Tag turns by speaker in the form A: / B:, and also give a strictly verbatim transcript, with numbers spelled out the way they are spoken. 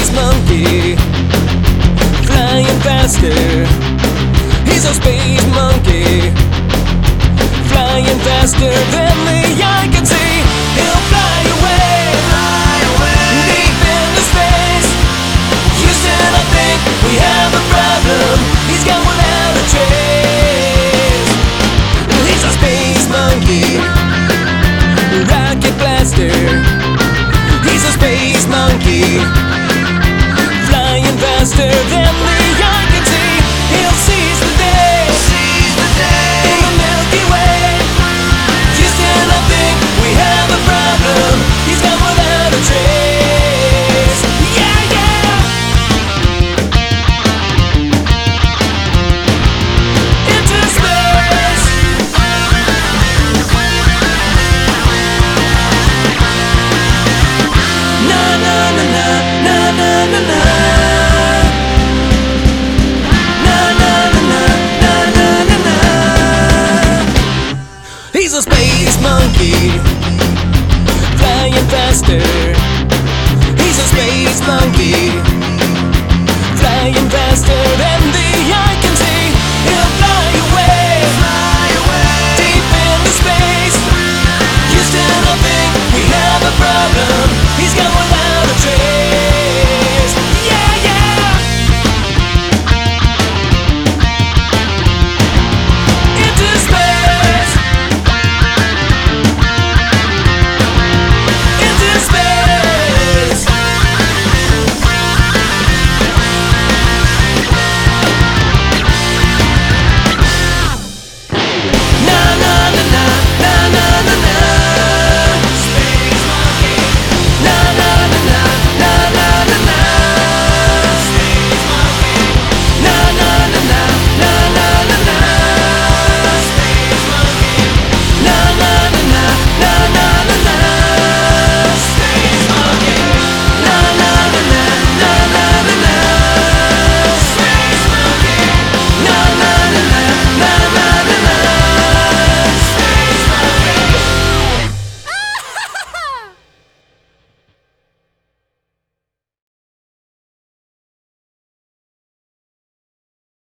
A: space monkey, flying faster. He's a space monkey, flying faster than the eye can see. He'll fly away, fly away, deep into space. Houston, I think we have a problem. He's gone without a trace. He's a space monkey, rocket blaster. He's a space monkey, flying faster than the eye can see. He'll seize the day, seize the day in the Milky Way. Houston, I think we have a problem. He's gone without a trace. Yeah, yeah. Into space. Na na na na na na na na. Na na na na na na na na. He's a space monkey, flying faster. He's a space monkey, flying faster than